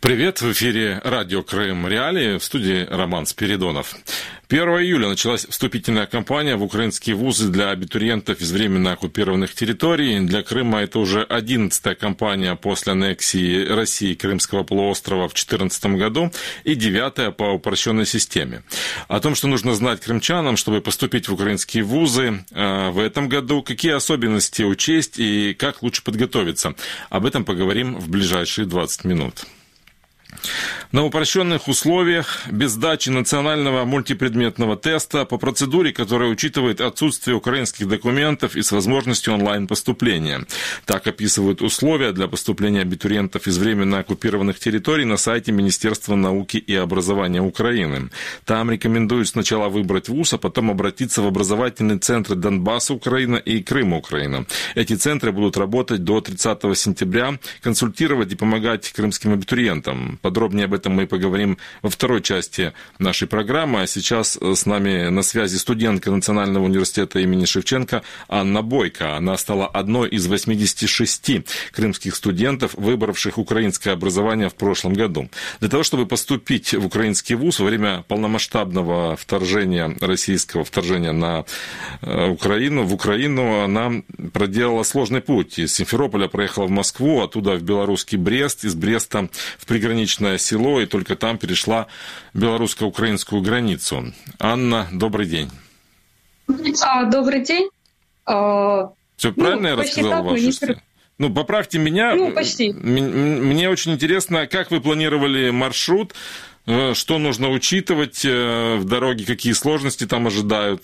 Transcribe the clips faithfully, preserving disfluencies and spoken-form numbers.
Привет, в эфире радио Крым Реалии, в студии Роман Спиридонов. первого июля началась вступительная кампания в украинские вузы для абитуриентов из временно оккупированных территорий. Для Крыма это уже одиннадцатая кампания после аннексии России Крымского полуострова в две тысячи четырнадцатом году и девятая по упрощенной системе. О том, что нужно знать крымчанам, чтобы поступить в украинские вузы в этом году, какие особенности учесть и как лучше подготовиться. Об этом поговорим в ближайшие двадцать минут. На упрощенных условиях, без сдачи национального мультипредметного теста, по процедуре, которая учитывает отсутствие украинских документов и с возможностью онлайн-поступления. Так описывают условия для поступления абитуриентов из временно оккупированных территорий на сайте Министерства науки и образования Украины. Там рекомендуют сначала выбрать вуз, а потом обратиться в образовательные центры Донбасса Украина и Крыма Украина. Эти центры будут работать до тридцатого сентября, консультировать и помогать крымским абитуриентам. Подробнее об этом мы поговорим во второй части нашей программы. А сейчас с нами на связи студентка Национального университета имени Шевченко Анна Бойко. Она стала одной из восьмидесяти шести крымских студентов, выбравших украинское образование в прошлом году. Для того, чтобы поступить в украинский вуз во время полномасштабного вторжения, российского вторжения на Украину, в Украину, она проделала сложный путь. Из Симферополя проехала в Москву, оттуда в белорусский Брест, из Бреста в приграничное село, и только там перешла белорусско-украинскую границу. Анна, добрый день. А, добрый день. А, Все правильно ну, я рассказал вашу не... историю? Ну, поправьте меня. Ну, почти. Мне очень интересно, как вы планировали маршрут, что нужно учитывать в дороге, какие сложности там ожидают?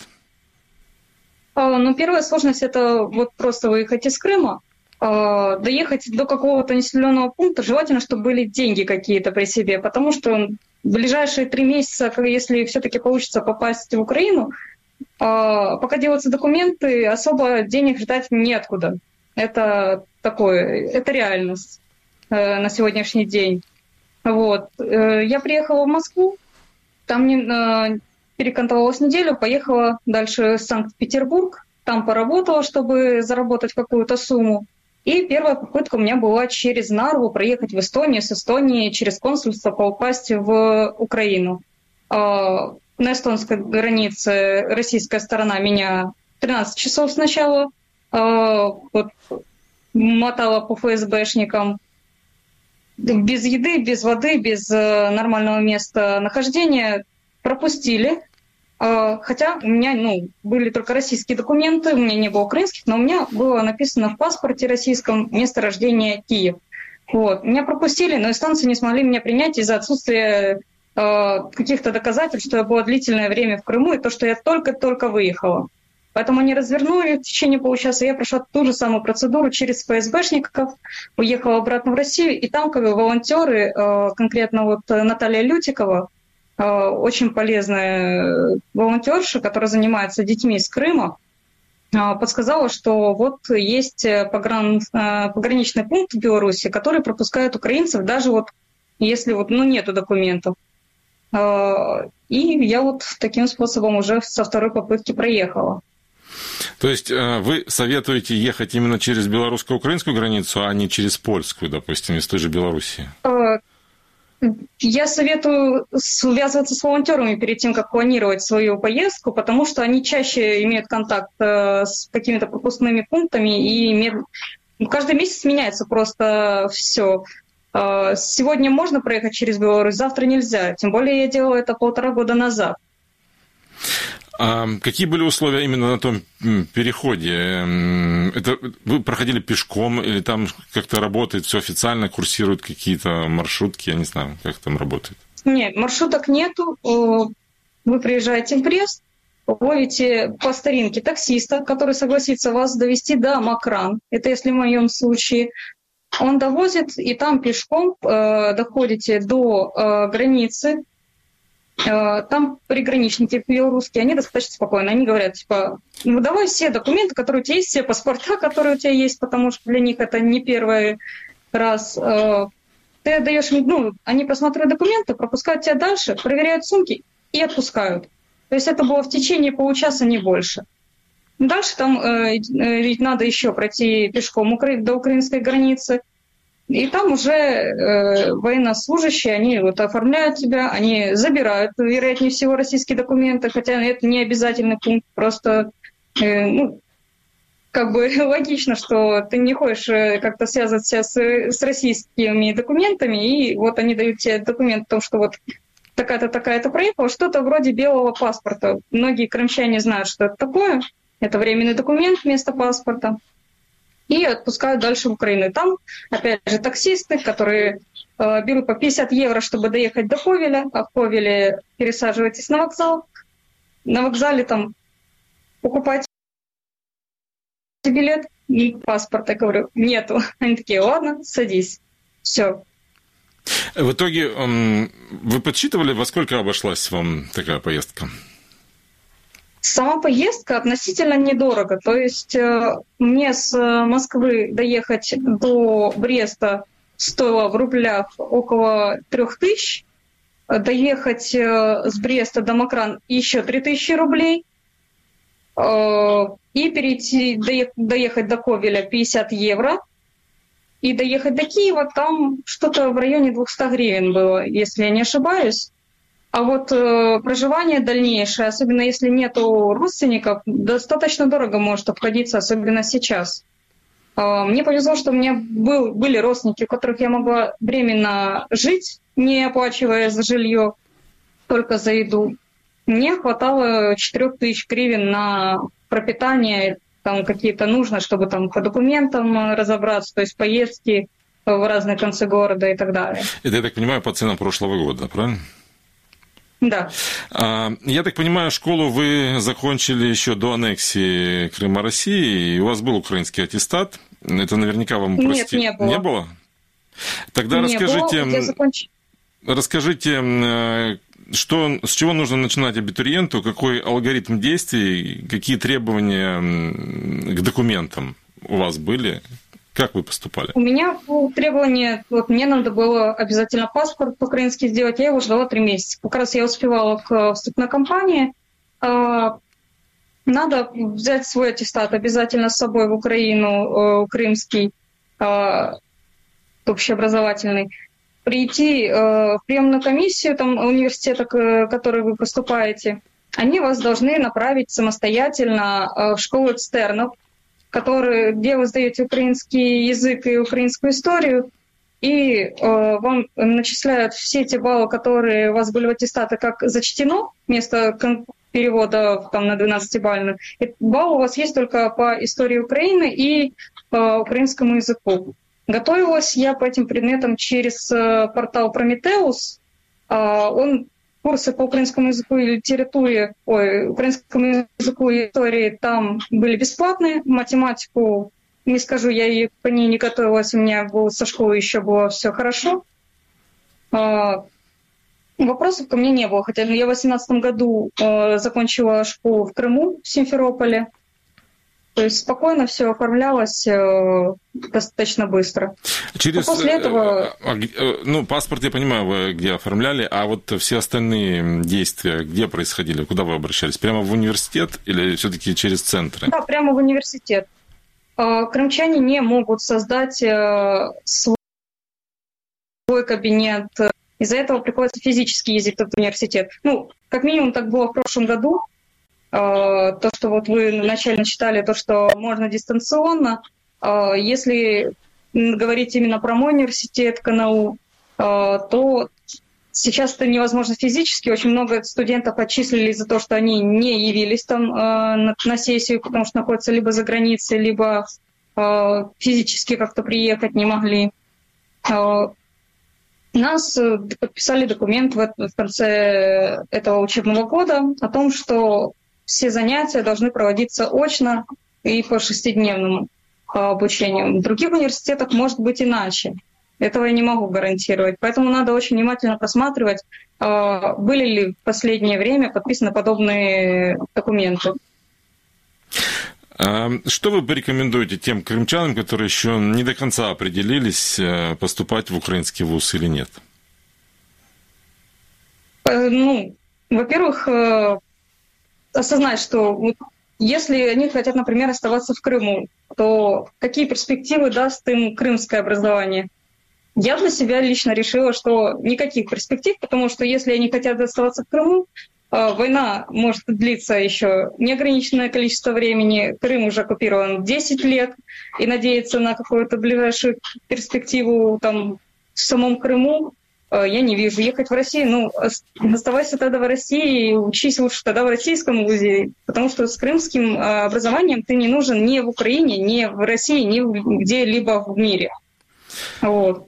А, ну, первая сложность – это вот просто выехать из Крыма. Доехать до какого-то населенного пункта, желательно, чтобы были деньги какие-то при себе, потому что в ближайшие три месяца, если все-таки получится попасть в Украину, пока делаются документы, особо денег ждать неоткуда. Это такое, это реальность на сегодняшний день. Вот. Я приехала в Москву, там не, перекантовалась неделю, поехала дальше в Санкт-Петербург, там поработала, чтобы заработать какую-то сумму. И первая попытка у меня была через Нарву проехать в Эстонию, с Эстонии через консульство попасть в Украину. На эстонской границе российская сторона меня тринадцать часов сначала вот, мотала по ФСБшникам. Без еды, без воды, без нормального места нахождения пропустили. Хотя у меня ну, были только российские документы, у меня не было украинских, но у меня было написано в паспорте российском место рождения Киев. Вот. Меня пропустили, но эстонцы не смогли меня принять из-за отсутствия э, каких-то доказательств, что я была длительное время в Крыму и то, что я только-только выехала. Поэтому они развернули в течение получаса, я прошла ту же самую процедуру через ФСБшников, уехала обратно в Россию, и там как бы волонтеры, э, конкретно вот Наталья Лютикова, очень полезная волонтерша, которая занимается детьми из Крыма, подсказала, что вот есть погран... пограничный пункт в Беларуси, который пропускает украинцев, даже вот если вот, ну, нету документов. И я вот таким способом уже со второй попытки проехала. То есть вы советуете ехать именно через белорусско-украинскую границу, а не через польскую, допустим, из той же Белоруссии? Я советую связываться с волонтерами перед тем, как планировать свою поездку, потому что они чаще имеют контакт с какими-то пропускными пунктами, и имеют... каждый месяц меняется просто все. Сегодня можно проехать через Беларусь, завтра нельзя. Тем более я делала это полтора года назад. А какие были условия именно на том переходе? Это вы проходили пешком или там как-то работает все официально, курсируют какие-то маршрутки? Я не знаю, как там работает. Нет, маршруток нету. Вы приезжаете в Брест, ловите по старинке таксиста, который согласится вас довести до Макран. Это если в моем случае. Он довозит, и там пешком доходите до границы. Там приграничники белорусские, они достаточно спокойны. Они говорят, типа, ну давай все документы, которые у тебя есть, все паспорта, которые у тебя есть, потому что для них это не первый раз. Ты отдаешь, ну, они просматривают документы, пропускают тебя дальше, проверяют сумки и отпускают. То есть это было в течение получаса, не больше. Дальше там э, ведь надо еще пройти пешком до украинской границы. И там уже э, военнослужащие, они вот оформляют тебя, они забирают, вероятнее всего, российские документы, хотя это не обязательный пункт, просто, э, ну, как бы логично, что ты не хочешь как-то связываться с, с российскими документами, и вот они дают тебе документ о том, что вот такая-то, такая-то проехала, что-то вроде белого паспорта. Многие крымчане знают, что это такое. Это временный документ вместо паспорта. И отпускают дальше в Украину. И там, опять же, таксисты, которые э, берут по пятьдесят евро, чтобы доехать до Ковеля, а в Ковеле пересаживаетесь на вокзал. На вокзале там покупаете билет и паспорт. Я говорю, нету. Они такие, ладно, садись. Все. В итоге вы подсчитывали, во сколько обошлась вам такая поездка? Сама поездка относительно недорого. То есть мне с Москвы доехать до Бреста стоило в рублях около трех тысяч. Доехать с Бреста до Макран еще три тысячи рублей. И перейти, доехать до Ковеля пятьдесят евро. И доехать до Киева там что-то в районе двести гривен было, если я не ошибаюсь. А вот э, проживание дальнейшее, особенно если нету родственников, достаточно дорого может обходиться, особенно сейчас. Э, мне повезло, что у меня был, были родственники, у которых я могла временно жить, не оплачивая за жилье, только за еду. Мне хватало четырех тысяч гривен на пропитание, там какие-то нужно, чтобы там по документам разобраться, то есть поездки в разные концы города и так далее. Это, я так понимаю, по ценам прошлого года, правильно? Да. Я так понимаю, школу вы закончили еще до аннексии Крыма России, и у вас был украинский аттестат. Это наверняка вам прости... Нет, не было. Не было? Тогда не расскажите... Было. Я законч... Расскажите, что, с чего нужно начинать абитуриенту, какой алгоритм действий, какие требования к документам у вас были? Как вы поступали? У меня было требование, вот мне надо было обязательно паспорт украинский сделать, я его ждала три месяца. Как раз я успевала к вступной кампании. Надо взять свой аттестат обязательно с собой в Украину, крымский, общеобразовательный, прийти в приемную комиссию там, университета, в который вы поступаете. Они вас должны направить самостоятельно в школу экстернов, которые, где вы сдаете украинский язык и украинскую историю, и э, вам начисляют все те баллы, которые у вас были в аттестате, как зачтено, вместо перевода там, на двенадцатибалльную. И балл у вас есть только по истории Украины и по украинскому языку. Готовилась я по этим предметам через э, портал Прометеус. Э, он Курсы по украинскому языку и литературе, ой, украинскому языку и истории там были бесплатные. Математику, не скажу, я по ней не готовилась, у меня было, со школы еще было все хорошо. А, вопросов ко мне не было, хотя я в две тысячи восемнадцатом году а, закончила школу в Крыму, в Симферополе. То есть спокойно все оформлялось э, достаточно быстро. Через, а после этого... Ну, паспорт, я понимаю, вы где оформляли, а вот все остальные действия где происходили? Куда вы обращались? Прямо в университет или все-таки через центры? Да, прямо в университет. Крымчане не могут создать свой кабинет. Из-за этого приходится физически ездить в этот университет. Ну, как минимум, так было в прошлом году. То, что вот вы вначале читали, то, что можно дистанционно. Если говорить именно про мой университет, КНАУ, то сейчас это невозможно физически. Очень много студентов отчислили за то, что они не явились там на сессию, потому что находятся либо за границей, либо физически как-то приехать не могли. Нас подписали документ в конце этого учебного года о том, что все занятия должны проводиться очно и по шестидневному обучению. В других университетах может быть иначе. Этого я не могу гарантировать. Поэтому надо очень внимательно просматривать, были ли в последнее время подписаны подобные документы. Что вы порекомендуете тем крымчанам, которые еще не до конца определились, поступать в украинский вуз или нет? Ну, во-первых, осознать, что вот если они хотят, например, оставаться в Крыму, то какие перспективы даст им крымское образование? я для себя лично решила, что никаких перспектив, потому что если они хотят оставаться в Крыму, война может длиться еще неограниченное количество времени. Крым уже оккупирован десять лет, и надеяться на какую-то ближайшую перспективу там, в самом Крыму я не вижу. Ехать в Россию, ну, оставайся тогда в России и учись лучше тогда в российском вузе, потому что с крымским образованием ты не нужен ни в Украине, ни в России, ни где-либо в мире. Вот.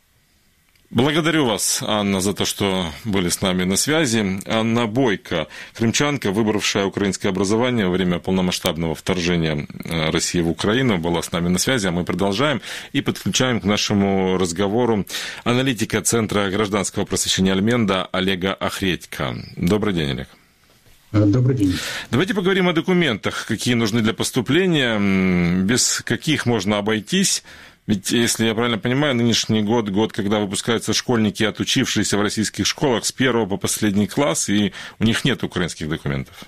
Благодарю вас, Анна, за то, что были с нами на связи. Анна Бойко, крымчанка, выбравшая украинское образование во время полномасштабного вторжения России в Украину, была с нами на связи, а мы продолжаем и подключаем к нашему разговору аналитика Центра гражданского просвещения Альменда Олега Охредько. Добрый день, Олег. Добрый день. Давайте поговорим о документах, какие нужны для поступления, без каких можно обойтись. Ведь, если я правильно понимаю, нынешний год, год, когда выпускаются школьники, отучившиеся в российских школах с первого по последний класс, и у них нет украинских документов.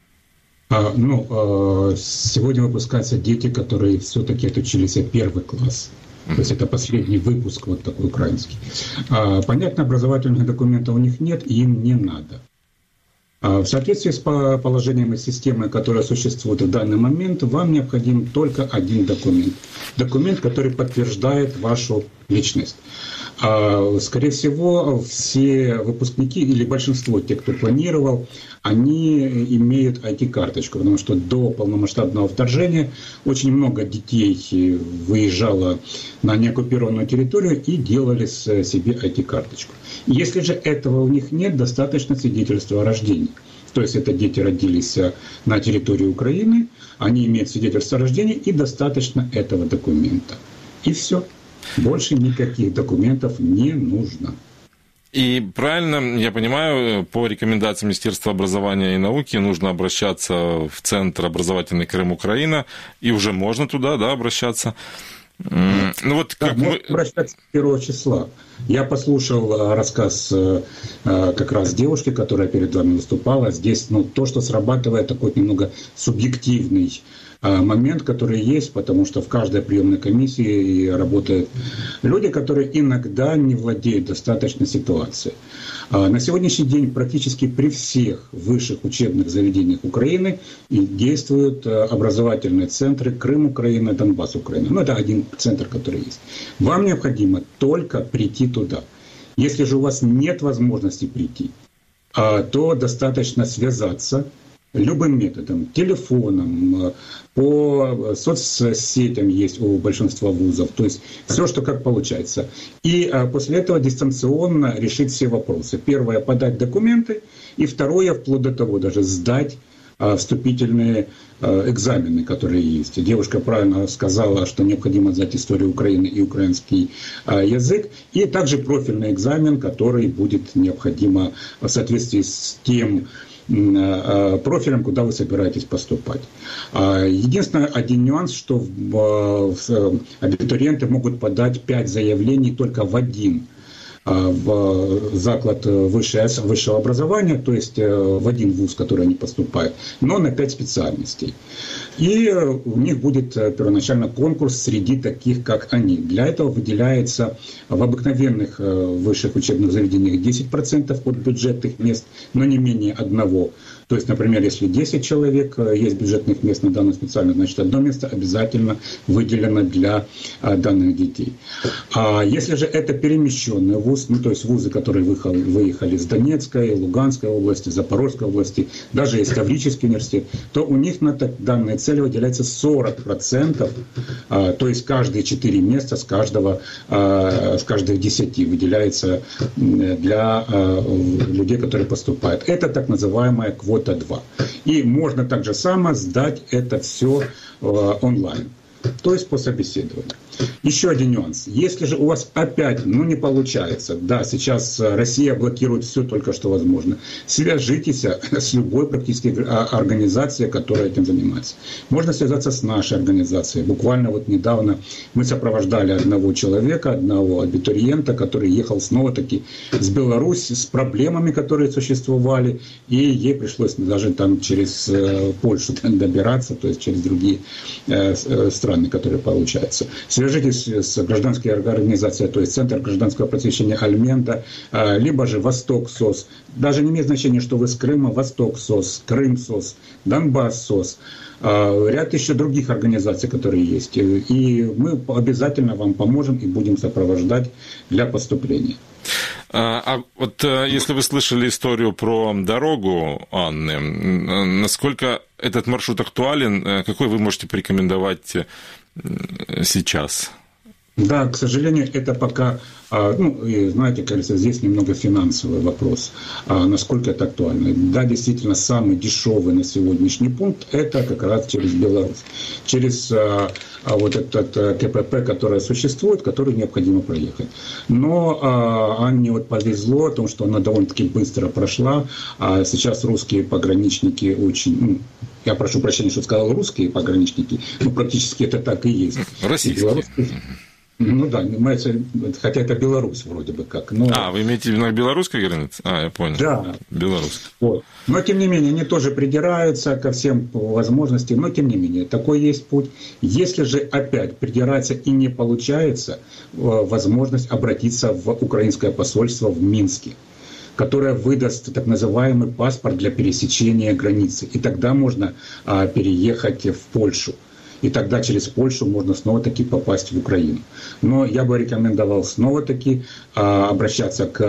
А, ну, а, сегодня выпускаются дети, которые все-таки отучились в первый класс. Mm-hmm. То есть это последний выпуск вот такой украинский. А, понятно, образовательных документов у них нет, и им не надо. В соответствии с положением и системой, которая существует в данный момент, вам необходим только один документ. Документ, который подтверждает вашу личность. Скорее всего, все выпускники или большинство тех, кто планировал, они имеют ай ти-карточку, потому что до полномасштабного вторжения очень много детей выезжало на неоккупированную территорию и делали себе ай ти-карточку. Если же этого у них нет, достаточно свидетельства о рождении. То есть это дети родились на территории Украины, они имеют свидетельство о рождении и достаточно этого документа. И все. Больше никаких документов не нужно. И правильно, я понимаю, по рекомендациям Министерства образования и науки нужно обращаться в Центр образовательный Крым Украина, и уже можно туда, да, обращаться. Ну, вот да, как можно мы... обращаться с первого числа. Я послушал рассказ как раз девушки, которая перед вами выступала. Здесь ну, то, что срабатывает, такой немного субъективный момент, который есть, потому что в каждой приемной комиссии работают люди, которые иногда не владеют достаточно ситуацией. На сегодняшний день практически при всех высших учебных заведениях Украины действуют образовательные центры Крым Украина, Донбасс Украина. Ну, это один центр, который есть. Вам необходимо только прийти туда. Если же у вас нет возможности прийти, то достаточно связаться любым методом, телефоном, по соцсетям есть у большинства вузов, то есть все, что как получается. И после этого дистанционно решить все вопросы. Первое – подать документы, и второе – вплоть до того даже сдать вступительные экзамены, которые есть. Девушка правильно сказала, что необходимо сдать историю Украины и украинский язык, и также профильный экзамен, который будет необходимо в соответствии с тем профилем, куда вы собираетесь поступать. Единственный один нюанс, что абитуриенты могут подать пять заявлений только в один в заклад высшего образования, то есть в один вуз, в который они поступают, но на пять специальностей. И у них будет первоначально конкурс среди таких, как они. Для этого выделяется в обыкновенных высших учебных заведениях десять процентов от бюджетных мест, но не менее одного. То есть, например, если десять человек есть бюджетных мест на данную специальность, значит, одно место обязательно выделено для данных детей. А если же это перемещенный вуз, ну, то есть вузы, которые выехали, выехали из Донецкой, Луганской области, Запорожской области, даже есть Таврический университет, то у них на данные цели выделяется сорок процентов, то есть каждые четыре места с каждого, с каждых десяти выделяется для людей, которые поступают. Это так называемая квота два. И можно так же само сдать это все онлайн, то есть по собеседованию. Еще один нюанс. Если же у вас опять ну, не получается, да, сейчас Россия блокирует все только что возможно, свяжитесь с любой практически организацией, которая этим занимается. Можно связаться с нашей организацией. Буквально вот недавно мы сопровождали одного человека, одного абитуриента, который ехал снова-таки с Беларуси с проблемами, которые существовали, и ей пришлось даже там через Польшу добираться, то есть через другие страны, которые получаются. свяжитесь с гражданской организацией, то есть Центр гражданского просвещения Альменда, либо же Восток СОС. Даже не имеет значения, что вы с Крыма, Восток СОС, Крым СОС, Донбасс СОС. Ряд еще других организаций, которые есть. И мы обязательно вам поможем и будем сопровождать для поступления. А вот если вы слышали историю про дорогу Анны, насколько этот маршрут актуален, какой вы можете порекомендовать сейчас? Да, к сожалению, это пока, ну, знаете, кажется, здесь немного финансовый вопрос, насколько это актуально. Да, действительно, самый дешевый на сегодняшний пункт – это как раз через Беларусь, через вот этот КПП, который существует, который необходимо проехать. Но Анне вот повезло о том, что она довольно-таки быстро прошла, а сейчас русские пограничники очень… Ну, я прошу прощения, что сказал русские пограничники, но практически это так и есть. Российские. Ну да, хотя это Беларусь вроде бы как. Но... А, вы имеете в виду белорусской границе? А, я понял. Да. Белорусская. Вот. Но, тем не менее, они тоже придираются ко всем возможностям, но, тем не менее, такой есть путь. Если же опять придираться и не получается, возможность обратиться в украинское посольство в Минске, которое выдаст так называемый паспорт для пересечения границы. И тогда можно а, переехать в Польшу. И тогда через Польшу можно снова-таки попасть в Украину. Но я бы рекомендовал снова-таки а, обращаться к,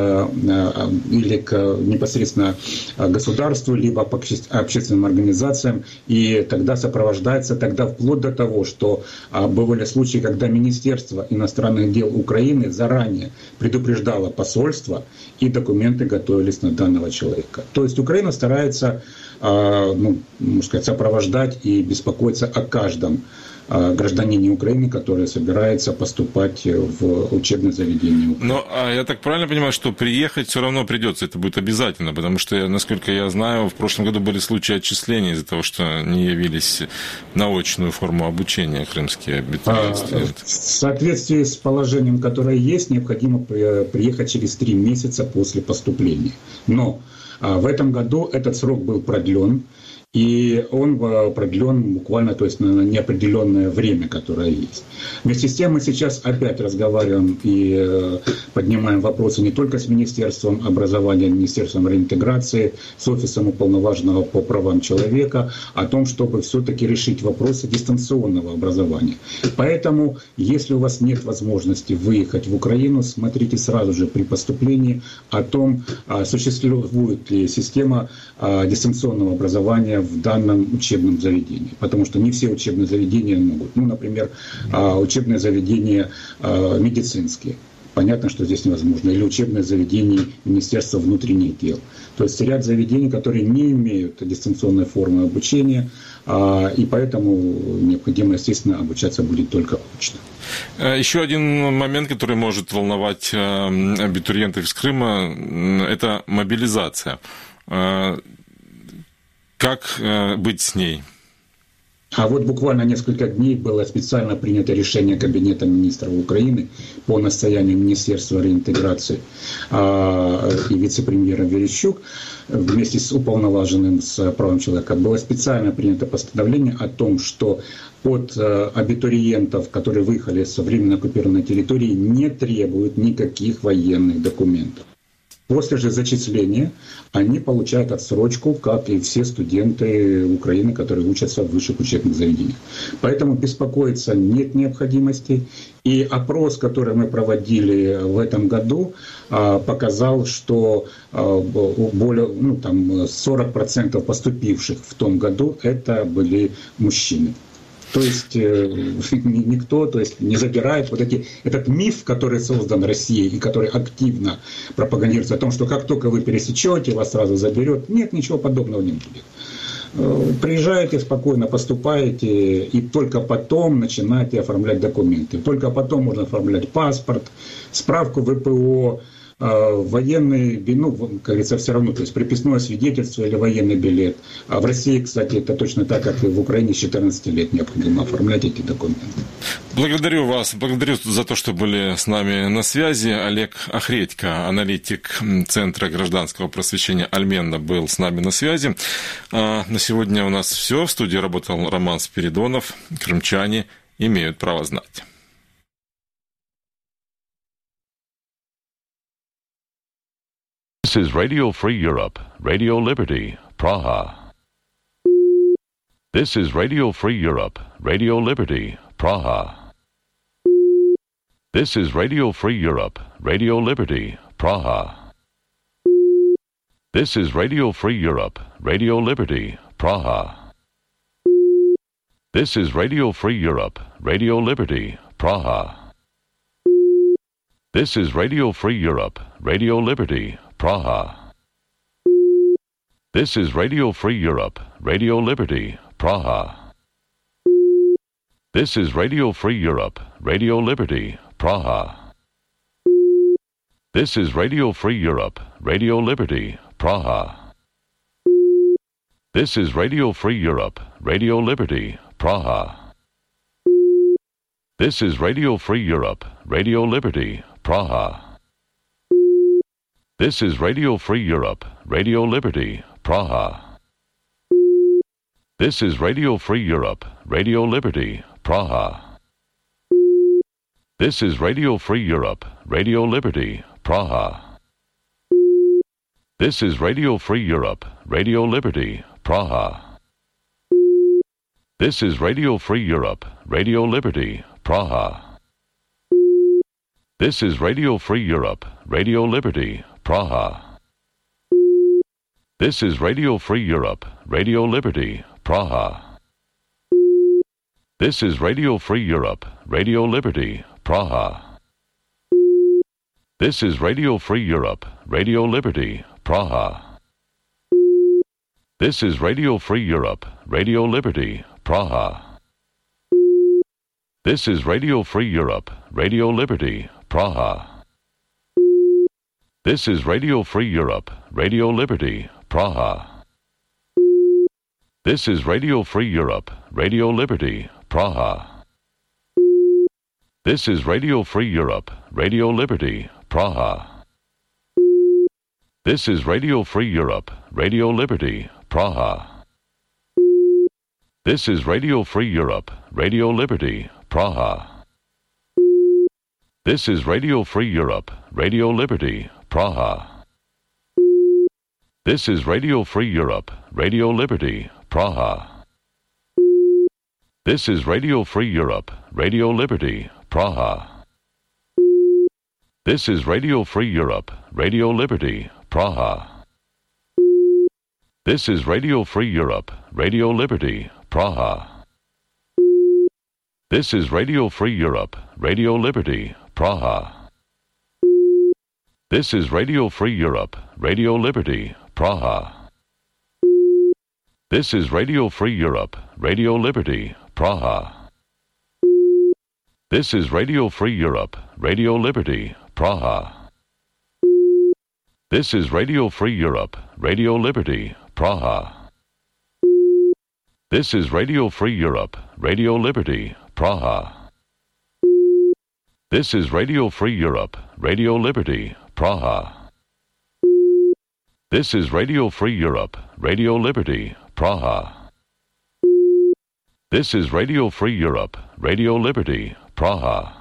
а, или к непосредственно государству, либо к общественным организациям, и тогда сопровождается, тогда вплоть до того, что а, бывали случаи, когда Министерство иностранных дел Украины заранее предупреждало посольство, и документы готовились на данного человека. То есть Украина старается, а, ну, можно сказать, сопровождать и беспокоиться о каждом гражданине Украины, который собирается поступать в учебное заведение. Но а я так правильно понимаю, что приехать все равно придется, это будет обязательно, потому что, насколько я знаю, в прошлом году были случаи отчисления из-за того, что не явились на очную форму обучения крымские абитуриенты. В соответствии с положением, которое есть, необходимо приехать через три месяца после поступления. Но в этом году этот срок был продлен. И он продлен буквально, то есть на неопределенное время, которое есть. Вместе с тем мы сейчас опять разговариваем и поднимаем вопросы не только с Министерством образования, Министерством реинтеграции, с Офисом уполноваженного по правам человека о том, чтобы все-таки решить вопросы дистанционного образования. Поэтому, если у вас нет возможности выехать в Украину, смотрите сразу же при поступлении о том, существует ли система дистанционного образования в данном учебном заведении. Потому что не все учебные заведения могут. Ну, например, учебные заведения медицинские. Понятно, что здесь невозможно. Или учебные заведения Министерства внутренних дел. То есть ряд заведений, которые не имеют дистанционной формы обучения, и поэтому необходимо, естественно, обучаться будет только очно. Еще один момент, который может волновать абитуриентов из Крыма, это мобилизация. Как быть с ней? А вот буквально несколько дней было специально принято решение Кабинета министров Украины по настоянию Министерства реинтеграции и вице-премьера Верещук вместе с уполноваженным с правом человека. Было специально принято постановление о том, что от абитуриентов, которые выехали с временно оккупированной территории, не требуют никаких военных документов. После же зачисления они получают отсрочку, как и все студенты Украины, которые учатся в высших учебных заведениях. Поэтому беспокоиться нет необходимости. И опрос, который мы проводили в этом году, показал, что более, ну, там, сорок процентов поступивших в том году это были мужчины. То есть э, никто, то есть, не забирает вот эти, этот миф, который создан Россией и который активно пропагандируется о том, что как только вы пересечете, вас сразу заберет. Нет, ничего подобного не будет. Э, приезжаете, спокойно поступаете, и только потом начинаете оформлять документы. Только потом можно оформлять паспорт, справку вэ пэ о, военный, ну, как говорится, все равно, то есть приписное свидетельство или военный билет. А в России, кстати, это точно так, как и в Украине, с четырнадцати лет необходимо оформлять эти документы. Благодарю вас, благодарю за то, что были с нами на связи. Олег Охредько, аналитик Центра гражданского просвещения Альменда, был с нами на связи. А на сегодня у нас все. В студии работал Роман Спиридонов. Крымчане имеют право знать. This is Radio Free Europe, Radio Liberty, Praha. This is Radio Free Europe, Radio Liberty, Praha. This is Radio Free Europe, Radio Liberty, Praha. This is Radio Free Europe, Radio Liberty, Praha. This is Radio Free Europe, Radio Liberty, Praha. This is Radio Free Europe, Radio Liberty, Praha. This is Radio Free Europe, Radio Liberty, Praha. This is Radio Free Europe, Radio Liberty, Praha. This is Radio Free Europe, Radio Liberty, Praha. This is Radio Free Europe, Radio Liberty, Praha. This is Radio Free Europe, Radio Liberty, Praha. This is Radio Free Europe, Radio Liberty, Praha. This is Radio Free Europe, Radio Liberty, Praha. This is Radio Free Europe, Radio Liberty, Praha. This is Radio Free Europe, Radio Liberty, Praha. This is Radio Free Europe, Radio Liberty, Praha. This is Radio Free Europe, Radio Liberty, Praha. This is Radio Free Europe, Radio Liberty, Praha. This is Radio Free Europe, Radio Liberty, Praha. This is Radio Free Europe, Radio Liberty, Praha. This is Radio Free Europe, Radio Liberty, Praha. This is Radio Free Europe, Radio Liberty, Praha. This is Radio Free Europe, Radio Liberty, Praha. This is Radio Free Europe, Radio Liberty, Praha. This is Radio Free Europe, Radio Liberty, Praha. This is Radio Free Europe, Radio Liberty, Praha. This is Radio Free Europe, Radio Liberty, Praha. This is Radio Free Europe, Radio Liberty, Praha. This is Radio Free Europe, Radio Liberty, Praha. This is Radio Free Europe, Radio Liberty, Praha. This is Radio Free Europe, Radio Liberty, Praha. This is Radio Free Europe, Radio Liberty, Praha. This is Radio Free Europe, Radio Liberty, Praha. This is Radio Free Europe, Radio Liberty, Praha. This is Radio Free Europe, Radio Liberty, Praha. This is Radio Free Europe, Radio Liberty, Praha. This is Radio Free Europe, Radio Liberty, Praha. This is Radio Free Europe, Radio Liberty, Praha. This is Radio Free Europe, Radio Liberty, Praha. This is Radio Free Europe, Radio Liberty, Praha. This is Radio Free Europe, Radio Liberty, Praha.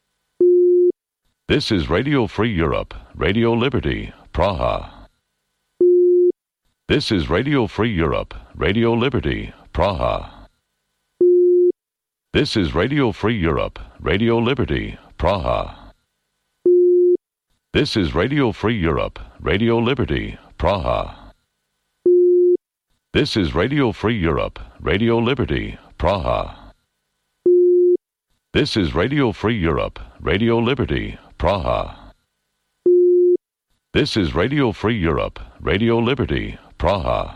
This is Radio Free Europe, Radio Liberty, Praha. This is Radio Free Europe, Radio Liberty, Praha. This is Radio Free Europe, Radio Liberty, Praha. This is Radio Free Europe, Radio Liberty, Praha. This is Radio Free Europe, Radio Liberty, Praha. This is Radio Free Europe, Radio Liberty, Praha. This is Radio Free Europe, Radio Liberty, Praha.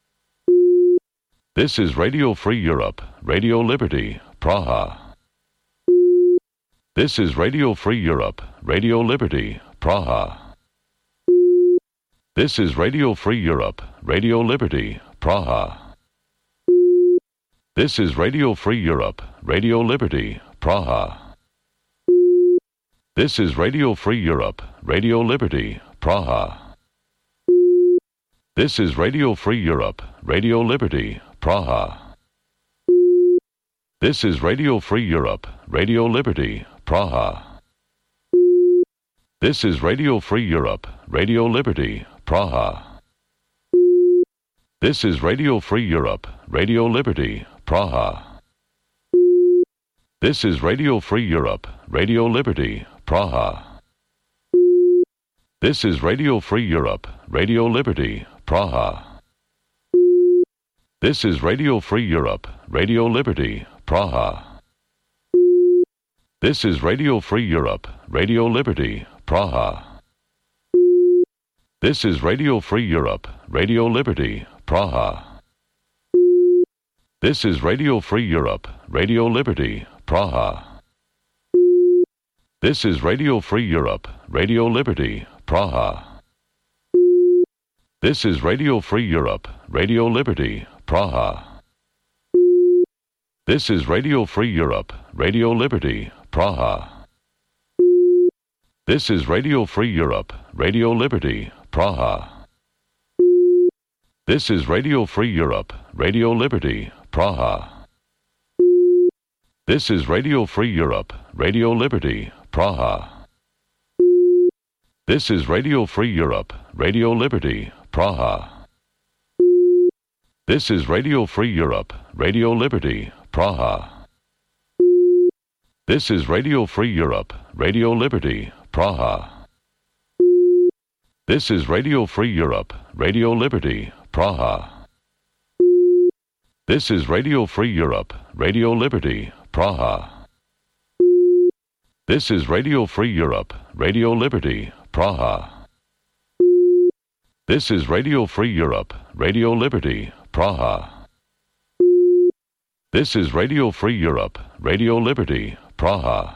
This is Radio Free Europe, Radio Liberty, Praha. This is Radio Free Europe, Radio Liberty, Praha. This is Radio Free Europe, Radio Liberty, Praha. This is Radio Free Europe, Radio Liberty, Praha. This is Radio Free Europe, Radio Liberty, Praha. This is Radio Free Europe, Radio Liberty, Praha. This is Radio Free Europe, Radio Liberty, Praha. This is Radio Free Europe, Radio Liberty, Praha. This is Radio Free Europe, Radio Liberty, Praha. This is Radio Free Europe, Radio Liberty, Praha. This is Radio Free Europe, Radio Liberty, Praha. This is Radio Free Europe, Radio Liberty, Praha. This is Radio Free Europe, Radio Liberty, Praha. This is Radio Free Europe, Radio Liberty, Praha. This is Radio Free Europe, Radio Liberty, Praha. This is Radio Free Europe, Radio Liberty, Praha. This is Radio Free Europe, Radio Liberty, Praha. This is Radio Free Europe, Radio Liberty, Praha. This is Radio Free Europe, Radio Liberty, Praha. This is Radio Free Europe, Radio Liberty, Praha. This is Radio Free Europe, Radio Liberty, Praha. This is Radio Free Europe, Radio Liberty, Praha. This is Radio Free Europe, Radio Liberty, Praha. This is Radio Free Europe, Radio Liberty, Praha. This is Radio Free Europe, Radio Liberty, Praha. This is Radio Free Europe, Radio Liberty, Praha. This is Radio Free Europe, Radio Liberty, Praha. This is Radio Free Europe, Radio Liberty, Praha. This is Radio Free Europe, Radio Liberty, Praha.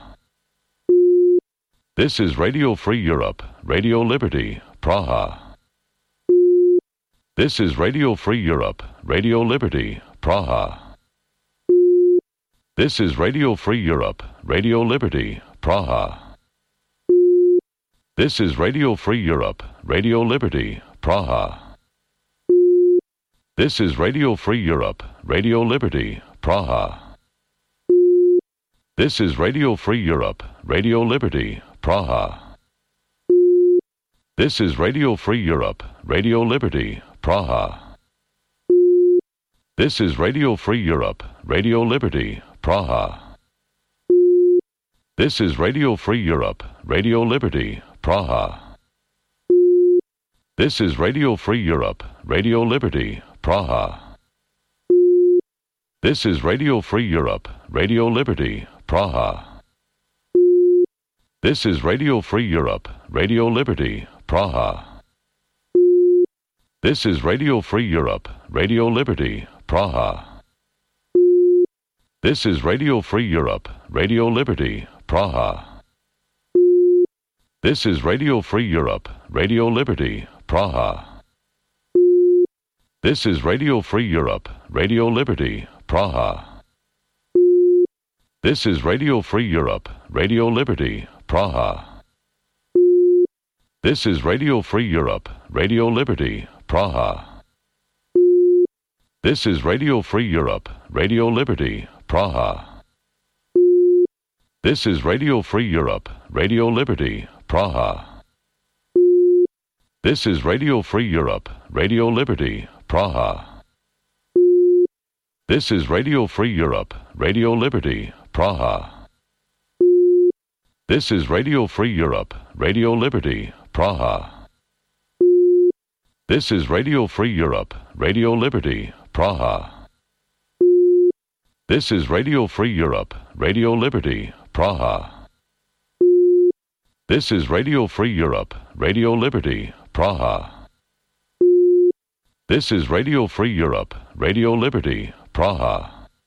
This is Radio Free Europe, Radio Liberty, Praha. This is Radio Free Europe, Radio Liberty, Praha. This is Radio Free Europe, Radio Liberty, Praha. This is Radio Free Europe, Radio Liberty, Praha. This is Radio Free Europe, Radio Liberty, Praha. This is Radio Free Europe, Radio Liberty, Praha. This is Radio Free Europe, Radio Liberty, Praha. This is Radio Free Europe, Radio Liberty, Praha. This is Radio Free Europe, Radio Liberty, Praha. This is Radio Free Europe, Radio Liberty, Praha. This is Radio Free Europe, Radio Liberty, Praha. This is Radio Free Europe, Radio Liberty, Praha. This is Radio Free Europe, Radio Liberty, Praha. This is Radio Free Europe, Radio Liberty, Praha. This is Radio Free Europe, Radio Liberty, Praha. This is Radio Free Europe, Radio Liberty, Praha. This is Radio Free Europe, Radio Liberty, Praha. This is Radio Free Europe, Radio Liberty, Praha. This is Radio Free Europe, Radio Liberty, Praha. This is Radio Free Europe, Radio Liberty, Praha. This is Radio Free Europe, Radio Liberty, Praha. This is Radio Free Europe, Radio Liberty, Praha. This is Radio Free Europe, Radio Liberty, Praha. This is Radio Free Europe, Radio Liberty, Praha. This is Radio Free Europe, Radio Liberty, Praha. This is Radio Free Europe, Radio Liberty, Praha. This is Radio Free Europe, Radio Liberty, Praha.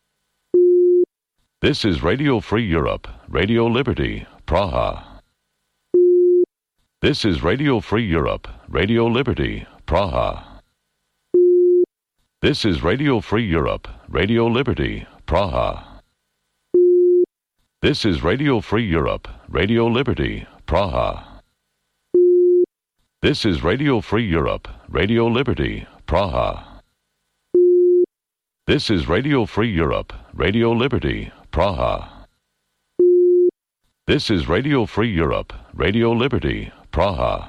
This is Radio Free Europe, Radio Liberty, Praha. This is Radio Free Europe, Radio Liberty, Praha. This is Radio Free Europe, Radio Liberty, Praha. This is Radio Free Europe, Radio Liberty, Praha. This is Radio Free Europe, Radio Liberty, Praha. This is Radio Free Europe, Radio Liberty, Praha. This is Radio Free Europe, Radio Liberty, Praha.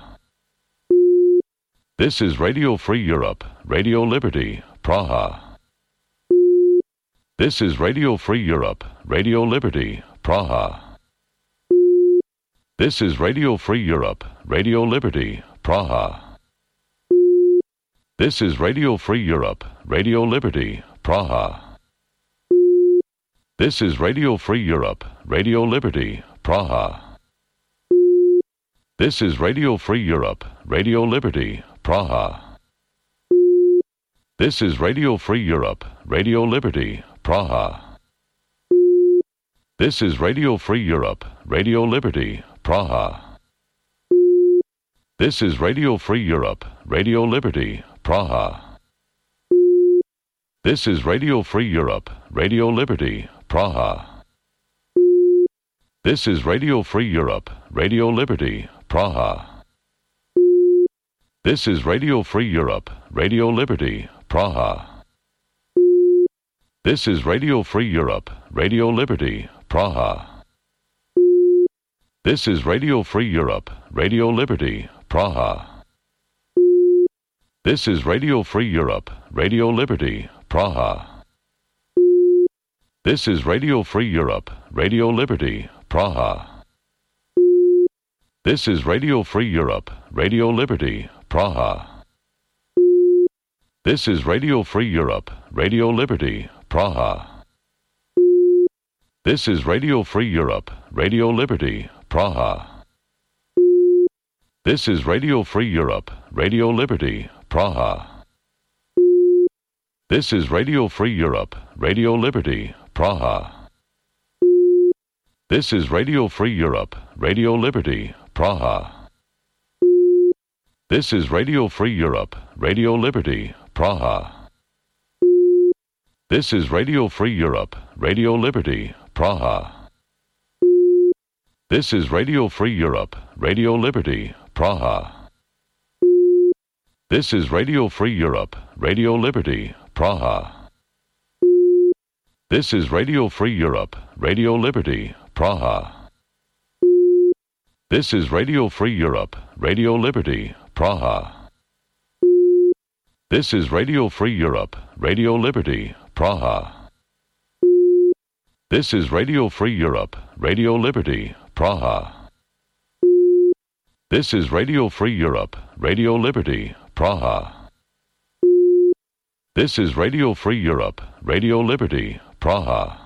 This is Radio Free Europe, Radio Liberty, Praha. This is Radio Free Europe, Radio Liberty, Praha. This is Radio Free Europe, Radio Liberty, Praha. This is Radio Free Europe, Radio Liberty, Praha. This is Radio Free Europe, Radio Liberty, Praha. This is Radio Free Europe, Radio Liberty, Praha. This is Radio Free Europe, Radio Liberty, Praha. This is Radio Free Europe, Radio Liberty, Praha. This is Radio Free Europe, Radio Liberty, Praha. This is Radio Free Europe, Radio Liberty, Praha. This is Radio Free Europe, Radio Liberty, Praha. This is Radio Free Europe, Radio Liberty, Praha. This is Radio Free Europe, Radio Liberty, Praha. This is Radio Free Europe, Radio Liberty, Praha. This is Radio Free Europe, Radio Liberty, Praha. This is Radio Free Europe, Radio Liberty, Praha. This is Radio Free Europe, Radio Liberty, Praha. This is Radio Free Europe, Radio Liberty, Praha. This is Radio Free Europe, Radio Liberty, Praha. This is Radio Free Europe, Radio Liberty, Praha. This is Radio Free Europe, Radio Liberty, Praha. This is Radio Free Europe, Radio Liberty, Praha. This is Radio Free Europe, Radio Liberty, Praha. This is Radio Free Europe, Radio Liberty, Praha. This is Radio Free Europe, Radio Liberty, Praha. This is Radio Free Europe, Radio Liberty, Praha. This is Radio Free Europe, Radio Liberty, Praha. This is Radio Free Europe, Radio Liberty, Praha. This is Radio Free Europe, Radio Liberty, Praha. This is Radio Free Europe, Radio Liberty, Praha. This is Radio Free Europe, Radio Liberty, Praha. This is Radio Free Europe, Radio Liberty, Praha.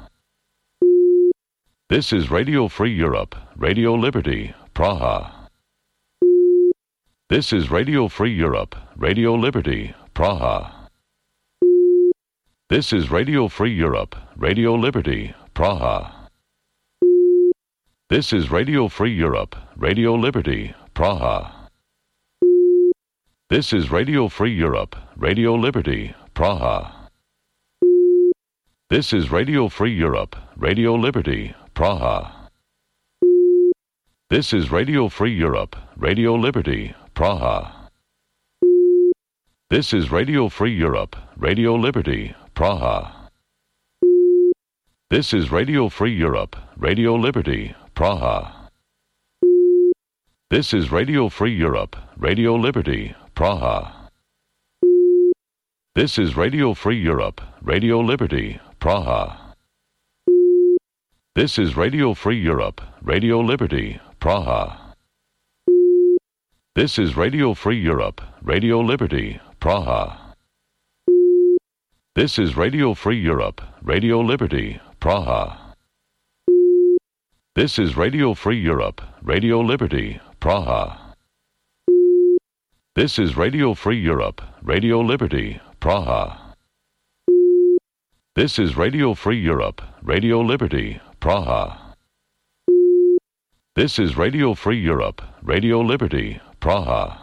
This is Radio Free Europe, Radio Liberty, Praha. This is Radio Free Europe, Radio Liberty, Praha. This is Radio Free Europe, Radio Liberty, Praha. This is Radio Free Europe, Radio Liberty, Praha. This is Radio Free Europe, Radio Liberty, Praha. This is Radio Free Europe, Radio Liberty, Praha. This is Radio Free Europe, Radio Liberty, Praha. This is Radio Free Europe, Radio Liberty, Praha. This is Radio Free Europe, Radio Liberty, Praha. This is Radio Free Europe, Radio Liberty, Praha. This is Radio Free Europe, Radio Liberty, Praha. This is Radio Free Europe, Radio Liberty, Praha. This is Radio Free Europe, Radio Liberty, Praha. This is Radio Free Europe, Radio Liberty, Praha. This is Radio Free Europe, Radio Liberty, Praha. This is Radio Free Europe, Radio Liberty, Praha. This is Radio Free Europe, Radio Liberty, Praha. This is Radio Free Europe, Radio Liberty, Praha.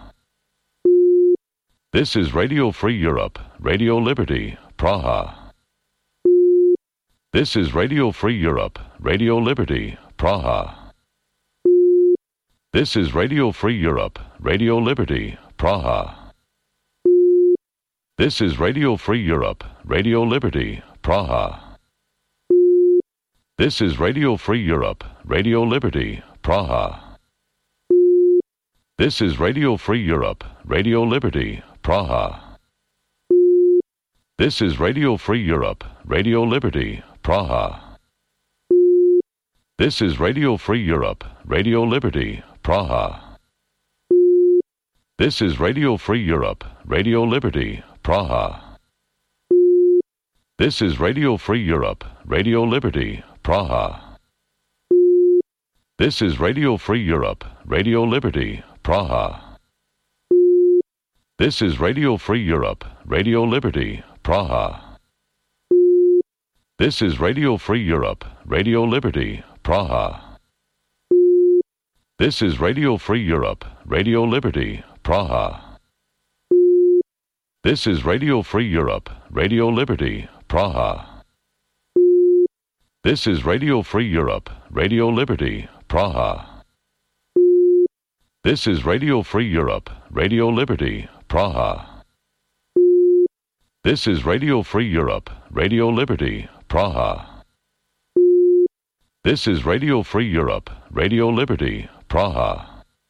This is Radio Free Europe, Radio Liberty, Praha. This is Radio Free Europe, Radio Liberty, Praha. This is Radio Free Europe, Radio Liberty, Praha. This is Radio Free Europe, Radio Liberty, Praha. This is Radio Free Europe, Radio Liberty, Praha. This is Radio Free Europe, Radio Liberty, Praha. This is Radio Free Europe, Radio Liberty, Praha. This is Radio Free Europe, Radio Liberty, Praha. This is Radio Free Europe, Radio Liberty, Praha. This is Radio Free Europe, Radio Liberty, Praha. This is Radio Free Europe, Radio Liberty, Praha. This is Radio Free Europe, Radio Liberty, Praha. This is Radio Free Europe, Radio Liberty, Praha. This is Radio Free Europe, Radio Liberty, Praha. This is Radio Free Europe, Radio Liberty, Praha. This is Radio Free Europe, Radio Liberty, Praha. This is Radio Free Europe, Radio Liberty, Praha. This is Radio Free Europe, Radio Liberty, Praha. This is Radio Free Europe, Radio Liberty, Praha.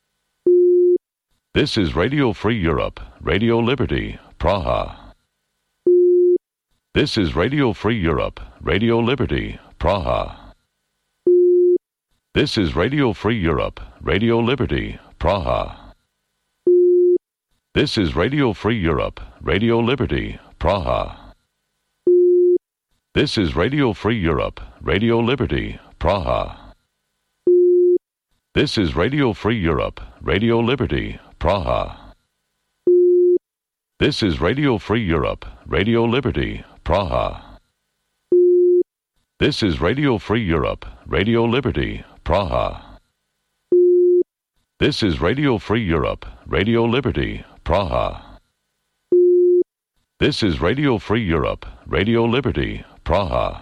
This is Radio Free Europe, Radio Liberty, Praha. This is Radio Free Europe, Radio Liberty, Praha. This is Radio Free Europe, Radio Liberty, Praha. This is Radio Free Europe, Radio Liberty, Praha. This is Radio Free Europe, Radio Liberty, Praha. This is Radio Free Europe, Radio Liberty, Praha. This is Radio Free Europe, Radio Liberty, Praha. This is Radio Free Europe, Radio Liberty, Praha. This is Radio Free Europe, Radio Liberty, Praha. This is Radio Free Europe, Radio Liberty, Praha.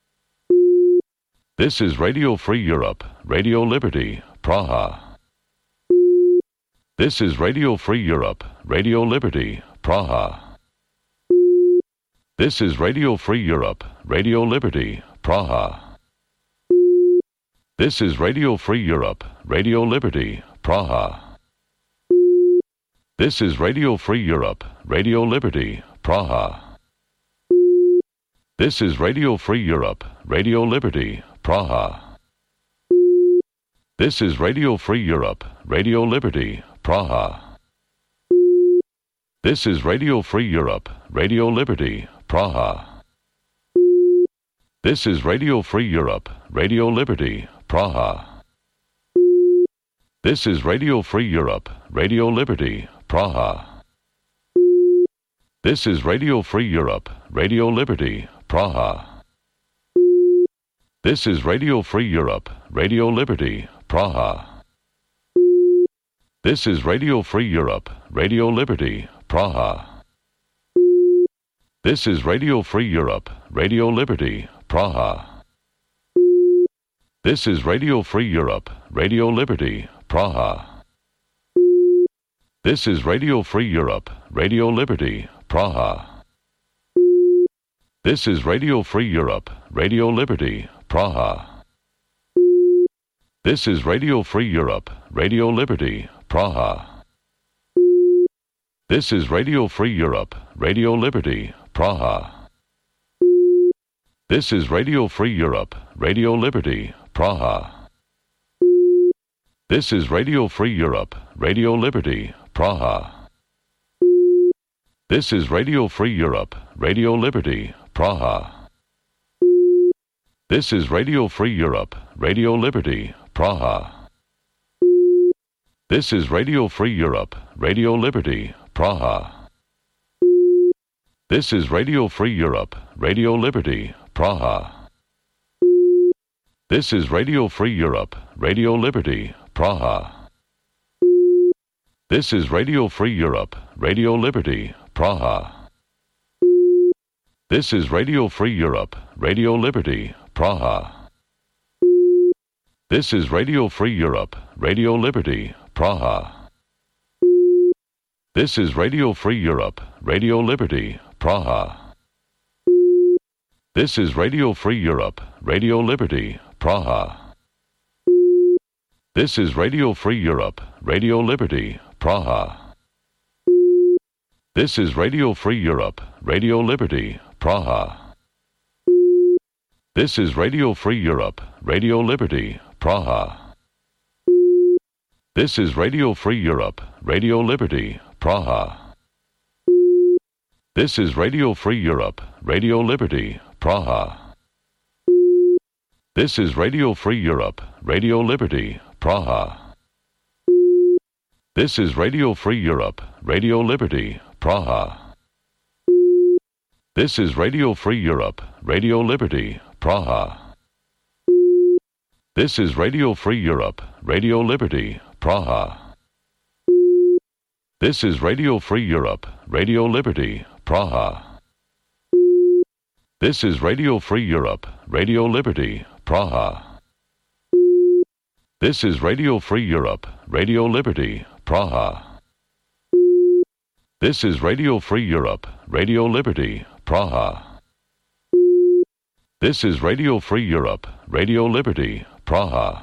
This is Radio Free Europe, Radio Liberty, Praha. This is Radio Free Europe, Radio Liberty, Praha. This is Radio Free Europe, Radio Liberty, Praha. This is Radio Free Europe, Radio Liberty, Praha. This is Radio Free Europe, Radio Liberty, Praha. This is Radio Free Europe, Radio Liberty, Praha. This is Radio Free Europe, Radio Liberty, Praha. This is Radio Free Europe, Radio Liberty, Praha. This is Radio Free Europe, Radio Liberty, Praha. This is Radio Free Europe, Radio Liberty, Praha. This is Radio Free Europe, Radio Liberty, Praha. This is Radio Free Europe, Radio Liberty, Praha. This is Radio Free Europe, Radio Liberty, Praha. This is Radio Free Europe, Radio Liberty, Praha. This is Radio Free Europe, Radio Liberty, Praha. This is Radio Free Europe, Radio Liberty, Praha. This is Radio Free Europe, Radio Liberty, Praha. This is Radio Free Europe, Radio Liberty, Praha. This is Radio Free Europe, Radio Liberty, Praha. This is Radio Free Europe, Radio Liberty, Praha. This is Radio Free Europe, Radio Liberty, Praha. This is Radio Free Europe, Radio Liberty, Praha. This is Radio Free Europe, Radio Liberty, Praha. This is Radio Free Europe, Radio Liberty, Praha. This is Radio Free Europe, Radio Liberty, Praha. This is Radio Free Europe, Radio Liberty, Praha. This is Radio Free Europe, Radio Liberty, Praha. This is Radio Free Europe, Radio Liberty, Praha. This is Radio Free Europe, Radio Liberty, Praha. This is Radio Free Europe, Radio Liberty, Praha. This is Radio Free Europe, Radio Liberty, Praha. This is Radio Free Europe, Radio Liberty, Praha. This is Radio Free Europe, Radio Liberty, Praha. This is Radio Free Europe, Radio Liberty, Praha. This is Radio Free Europe, Radio Liberty, Praha. This is Radio Free Europe, Radio Liberty, Praha. This is Radio Free Europe, Radio Liberty, Praha. This is Radio Free Europe, Radio Liberty, Praha. This is Radio Free Europe, Radio Liberty, Praha. This is Radio Free Europe, Radio Liberty, Praha. This is Radio Free Europe, Radio Liberty, Praha. This is Radio Free Europe, Radio Liberty, Praha. This is Radio Free Europe, Radio Liberty, Praha. This is Radio Free Europe, Radio Liberty, Praha. This is Radio Free Europe, Radio Liberty, Praha.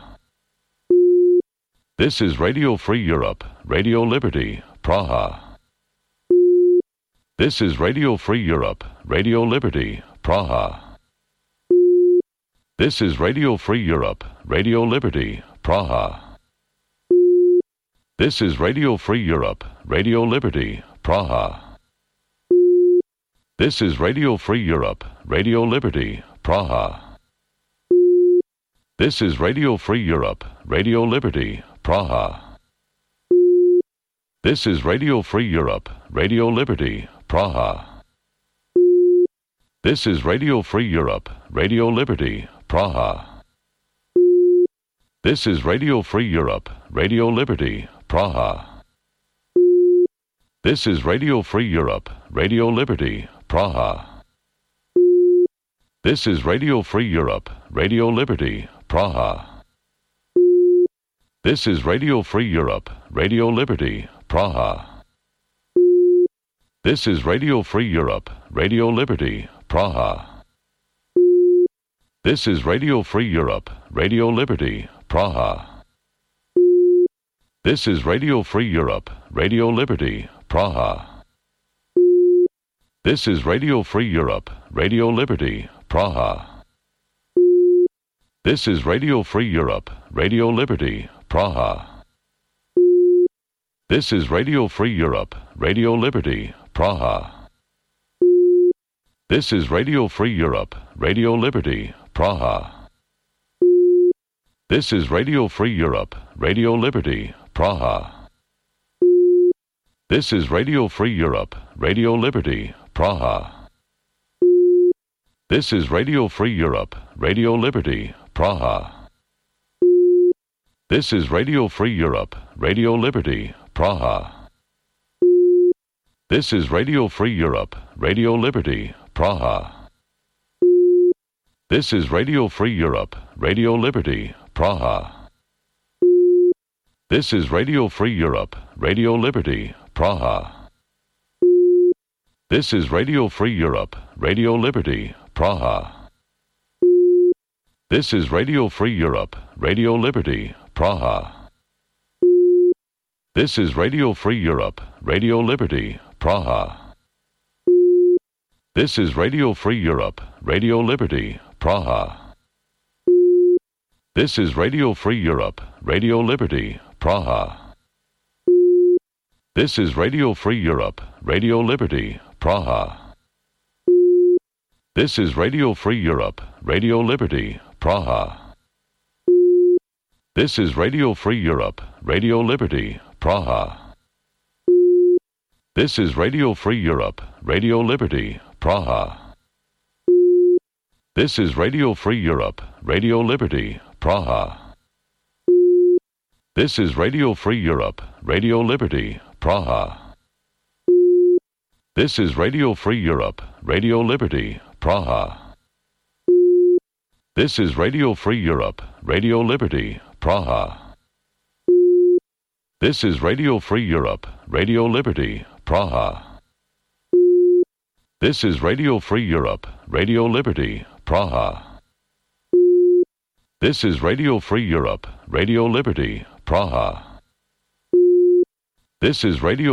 This is Radio Free Europe, Radio Liberty, Praha. This is Radio Free Europe, Radio Liberty, Praha. This is Radio Free Europe, Radio Liberty, Praha. This is Radio Free Europe, Radio Liberty, Praha. This is Radio Free Europe, Radio Liberty, Praha. This is Radio Free Europe, Radio Liberty, Praha. This is Radio Free Europe, Radio Liberty, Praha. This is Radio Free Europe, Radio Liberty, Praha. This is Radio Free Europe, Radio Liberty, Praha. This is Radio Free Europe, Radio Liberty, Praha. This is Radio Free Europe, Radio Liberty, Praha. This is Radio Free Europe, Radio Liberty, Praha. This is Radio Free Europe, Radio Liberty, Praha. This is Radio Free Europe, Radio Liberty, Praha. This is Radio Free Europe, Radio Liberty, Praha. This is Radio Free Europe, Radio Liberty, Praha. This is Radio Free Europe, Radio Liberty, Praha. This is Radio Free Europe, Radio Liberty, Praha. This is Radio Free Europe, Radio Liberty, Praha. This is Radio Free Europe, Radio Liberty, Praha. This is Radio Free Europe, Radio Liberty, Praha. This is Radio Free Europe, Radio Liberty, Praha. This is Radio Free Europe, Radio Liberty, Praha. This is Radio Free Europe, Radio Liberty, Praha. This is Radio Free Europe, Radio Liberty, Praha. This is Radio Free Europe, Radio Liberty, Praha. This is Radio Free Europe, Radio Liberty, Praha. This is Radio Free Europe, Radio Liberty, Praha. This is Radio Free Europe, Radio Liberty, Praha. This is Radio Free Europe, Radio Liberty, Praha. This is Radio Free Europe, Radio Liberty, Praha. This is Radio Free Europe, Radio Liberty, Praha. This is Radio Free Europe, Radio Liberty, Praha. This is Radio Free Europe, Radio Liberty, Praha. This is Radio Free Europe, Radio Liberty, Praha. This is Radio Free Europe, Radio Liberty, Praha. This is Radio Free Europe, Radio Liberty, Praha. This is Radio Free Europe, Radio Liberty, Praha. This is Radio Free Europe, Radio Liberty, Praha. This is Radio Free Europe, Radio Liberty, Praha. This is Radio Free Europe, Radio Liberty, Praha. This is Radio Free Europe, Radio Liberty, Praha. This is Radio